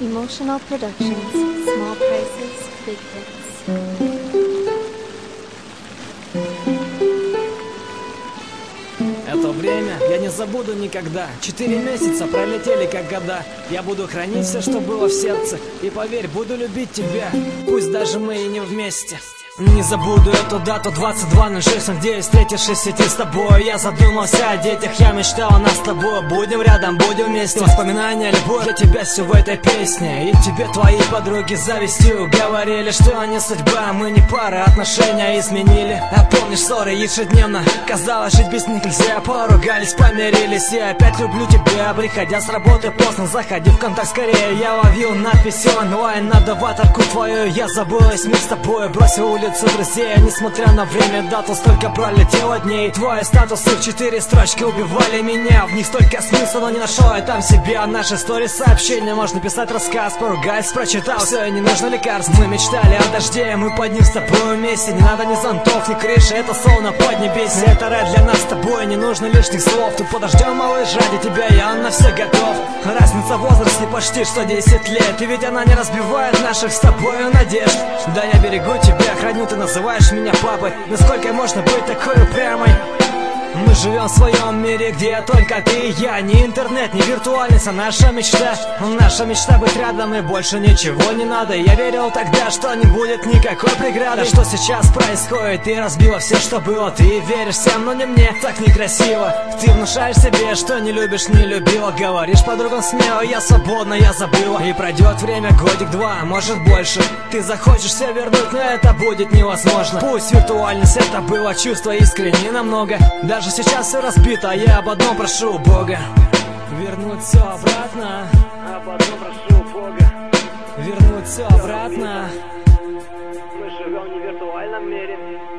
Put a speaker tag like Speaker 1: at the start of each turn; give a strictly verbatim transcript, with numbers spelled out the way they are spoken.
Speaker 1: Emotional Productions. Small prices, big hits.
Speaker 2: Это время я не забуду никогда. Четыре месяца пролетели как года. Я буду хранить все, что было в сердце. И поверь, буду любить тебя, пусть даже мы и не вместе. Не забуду эту дату, двадцать два ноль шесть ноль девять, встретившись в сети с тобой. Я задумался о детях, я мечтал о нас с тобой. Будем рядом, будем вместе. Воспоминания, любовь, для тебя все в этой песне. И тебе твои подруги завистью говорили, что они судьба, мы не пара, отношения изменили. А помнишь ссоры ежедневно? Казалось, жить без них нельзя. Поругались, помирились, я опять люблю тебя. Приходя с работы поздно, заходи в контакт скорее. Я ловил надписи онлайн на даваторку твою. Я забыл весь мир с тобой, бросил улицу друзей. Несмотря на время, дату, столько пролетело дней. Твои статусы в четыре строчки убивали меня. В них столько смысла, но не нашел я там себя. Наши истории, сообщения, можно писать рассказ. Поругать, прочитал, все, не нужно лекарств. Мы мечтали о дожде, мы под ним с тобой вместе. Не надо ни зонтов, ни крыши, это солнце поднебесье. Это рай для нас с тобой, не нужно лишних слов. Тут подождем, малыш, ради тебя я на все готов. Разница в возрасте почти что десять лет. И ведь она не разбивает наших с тобой надежд. Да, я берегу тебя, храню. Ты называешь меня папой. Насколько можно быть такой упрямой? Мы живем в своем мире, где только ты и я. Ни интернет, ни виртуальность, а наша мечта. Наша мечта быть рядом, и больше ничего не надо. Я верил тогда, что не будет никакой преграды. А что сейчас происходит? Ты разбила все, что было. Ты веришь всем, но не мне, так некрасиво. Ты внушаешь себе, что не любишь, не любила. Говоришь подругам смело, я свободна, я забыла. И пройдет время, годик-два, может больше. Ты захочешь все вернуть, но это будет невозможно. Пусть виртуальность, это было чувство искренне намного. Даже сейчас все разбито, а я об одном прошу Бога. Вернуть все обратно. Об одном прошу Бога. Вернуть все обратно. Мы живем не в виртуальном мире.